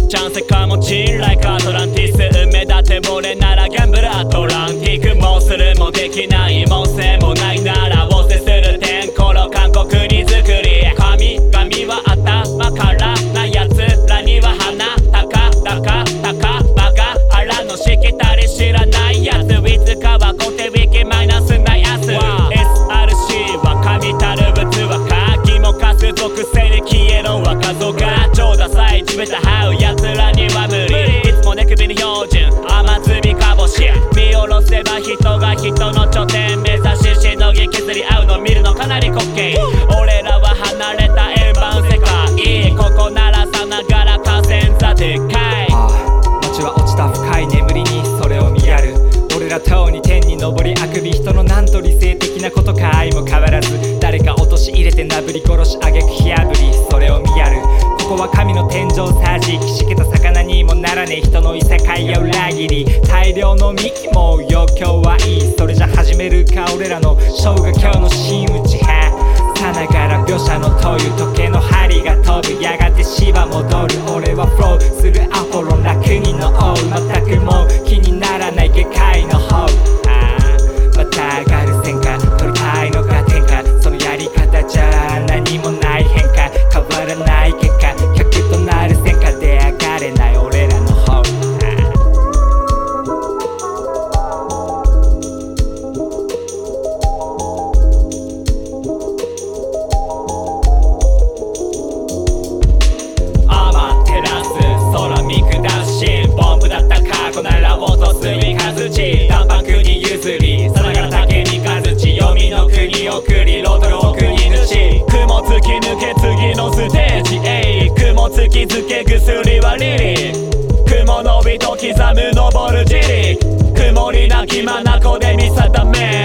チャンスかもチンライクアトランティス運命だって俺ならギャンブルアトランティックもうするもできないもんせもないならおせする天候の韓国に作り神々は頭からなやつらには鼻高バカあらのしきたり知らないやついつかは固定ウィキマイナスなやつ SRC は神たる物は鍵も貸す属性で消えろ若造が超ダサい地べた這うやつらには無理いつも寝首に標準雨粒かぼし見下ろせば人が人の頂点目指ししのぎ削り合うの見るのかなり滑稽俺らは離れた円盤世界ここならさながら河川座でかい街は落ちた深い眠りにそれを見やる俺らとうに天に昇りあくび人のなんと理性的なことか愛も変わらず誰か落とし入れてなぶり殺しあげく火あぶりそれを見やるここは神の天井さじきしけた魚にもならねえ人の異世界や裏切り大量の幹も余興はいいそれじゃ始めるか俺らのショーが今日の真打ちさながら描写の問う時計の針が飛ぶやがて芝戻る俺はフローするアポロン楽にの王全くもう気にならない下界の方また上がる線か取りたいのか天下そのやり方じゃ何もない変化変わらない結果100となる線下で上がれない俺らの方ボンブだった過去なら落とす三日月断白に譲りさながら竹に数地黄泉の国送りロドルを国主雲突き抜け次のステージ雲突きづけ薬はリリ雲のびと刻む昇るじり曇りなき眼で見定め